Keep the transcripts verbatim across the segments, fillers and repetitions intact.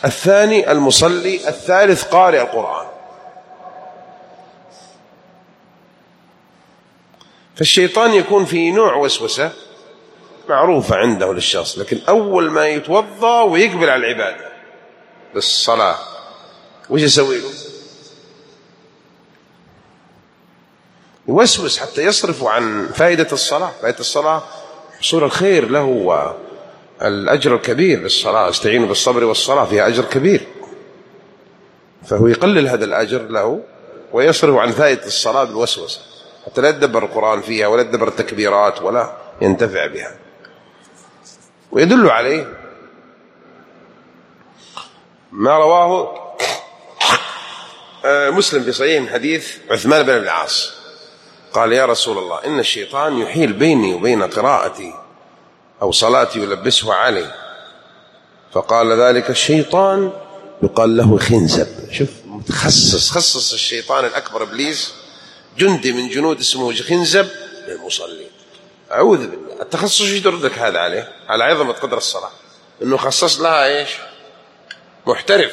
الثاني المصلي، الثالث قارئ القرآن. فالشيطان يكون في نوع وسوسة معروفة عنده للشخص، لكن أول ما يتوضأ ويقبل على العبادة بالصلاة وش يسوي له؟ يوسوس حتى يصرف عن فائدة الصلاة. فائدة الصلاة حصول الخير له والأجر الكبير للصلاة، استعينوا بالصبر والصلاة، فيها أجر كبير، فهو يقلل هذا الأجر له ويصرف عن فائدة الصلاة بالوسوسة حتى لا يدبر القرآن فيها ولا يدبر التكبيرات ولا ينتفع بها. ويدل عليه ما رواه مسلم في صحيح من حديث عثمان بن العاص قال: يا رسول الله، إن الشيطان يحيل بيني وبين قراءتي أو صلاتي يلبسه علي. فقال: ذلك الشيطان يقال له خنزب. شوف، متخصص، خصص الشيطان الأكبر إبليس جندي من جنود اسمه خنزب للمصلين. أعوذ بالله. التخصص يدردك هذا عليه على عظمة قدر الصلاة، إنه خصص لها إيش؟ محترف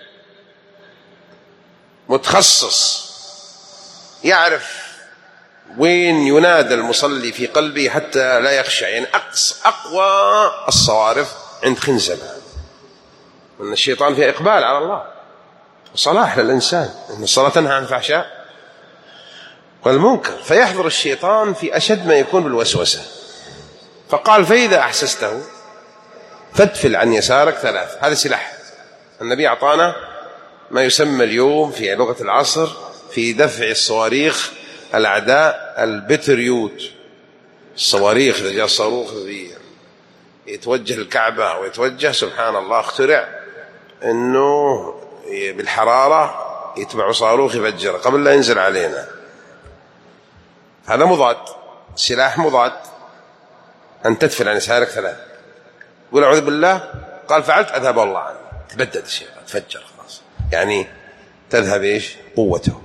متخصص يعرف وين ينادى المصلي في قلبه حتى لا يخشع. يعني أقوى الصوارف عند خنزب، وأن الشيطان فيه إقبال على الله وصلاح للإنسان، إن الصلاة تنهى عن الفحشاء والمنكر، فيحضر الشيطان في أشد ما يكون بالوسوسة. فقال: فإذا أحسسته فادفل عن يسارك ثلاث. هذا سلاح النبي أعطانا، ما يسمى اليوم في لغة العصر في دفع الصواريخ الأعداء البتريوت. الصواريخ إذا جاء صاروخ يتوجه الكعبة أو يتوجه، سبحان الله، اخترع أنه بالحرارة يتبع صاروخ يفجر قبل لا ينزل علينا. هذا مضاد، سلاح مضاد، أن تدفل عن يسارك ثلاث. قل أعوذ بالله، قال فعلت أذهب الله عني، تبدد الشيء، تفجر خلاص، يعني تذهب إيش؟ قوته.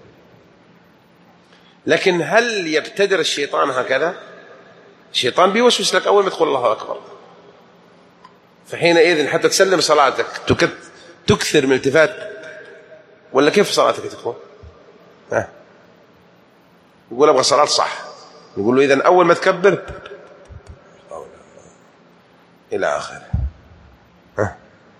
لكن هل يبتدر الشيطان هكذا؟ الشيطان بيوسوس لك أول ما تقول الله أكبر، فحينئذ حتى تسلم صلاتك تكثر من التفات، ولا كيف صلاتك تكون؟ ها؟ يقول أبغى صلاة صح، يقول له إذن أول ما تكبر إلى آخره. ها؟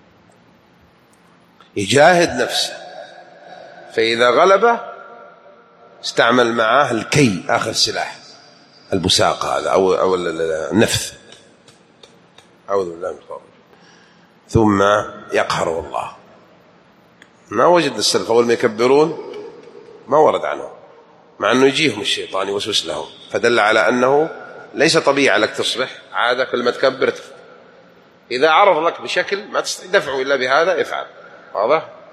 يجاهد نفسه، فإذا غلبه استعمل معاه الكي، آخر سلاح، البساق هذا أو أو النفث، أعوذ بالله من الشيطان، ثم يقهر الله. ما وجد السلف أول ما يكبرون ما ورد عنهم، مع أنه يجيهم الشيطان يوسوس لهم، فدل على أنه ليس طبيعي لك تصبح عادة كل ما تكبر. إذا عرض لك بشكل ما تستطيع دفعه إلا بهذا افعل. واضح؟